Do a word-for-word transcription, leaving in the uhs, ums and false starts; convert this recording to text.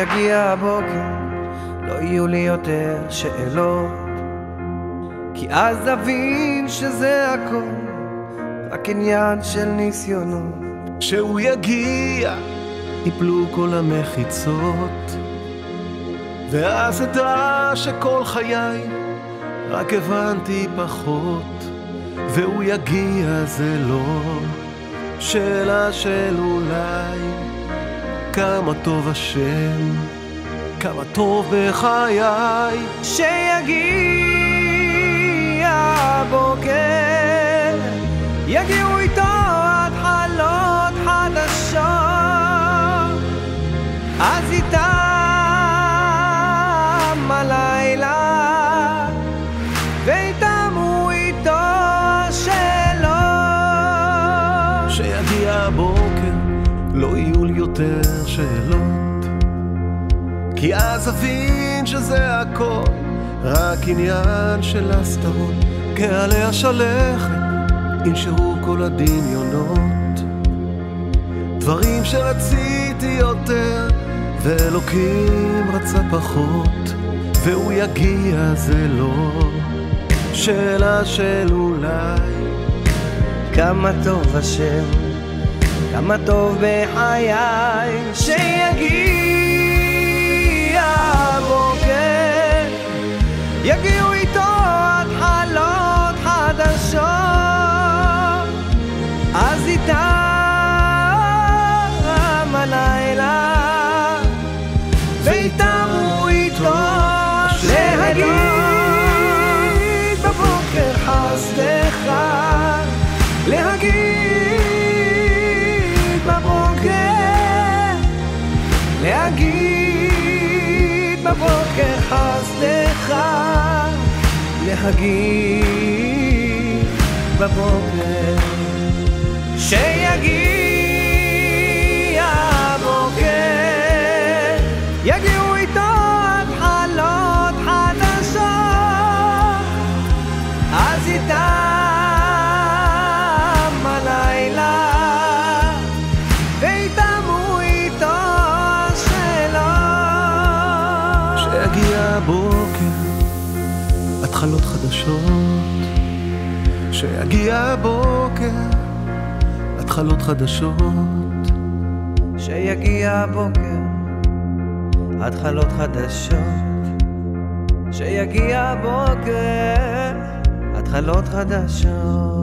כשיגיע הבוקר לא יהיו לי יותר שאלות, כי אז אבין שזה הכל רק עניין של ניסיונות. כשהוא יגיע יפלו כל המחיצות, ואז אדע שכל חיי רק הבנתי פחות. והוא יגיע זה לא שאלה של אולי, כמה טוב השם, כמה טוב בחיי. שיגיע הבוקר יגיעו איתו התחלות חדשות, אז איתם הלילה ואיתם הוא איתו השאלות. שיגיע הבוקר לא יהיו לי יותר שאלות, כי אז אבין שזה הכל רק עניין של הסתרות. כעלי השלכת ינשרו כל הדמיונות, דברים שרציתי יותר ואלוקים רצה פחות. והוא יגיע זה לא שאלה של אולי, כמה טוב השם, כמה טוב בחיי. שיגיע הבוקר יגיעו איתו התחלות חדשות, אז איתם הלילה ואיתם הוא איתו. להגיד בבוקר חסדך, להגיד בבוקר, להגיד בבוקר חסדך, להגיד בבוקר. שיגיע הבוקר יגיעו איתו התחלות חדשות, אז איתם הלילה ואיתם הוא איתו השאלות. שיגיע הבוקר התחלות חדשות, שיגיע הבוקר התחלות חדשות, שיגיע הבוקר התחלות חדשות, שיגיע הבוקר התחלות חדשות.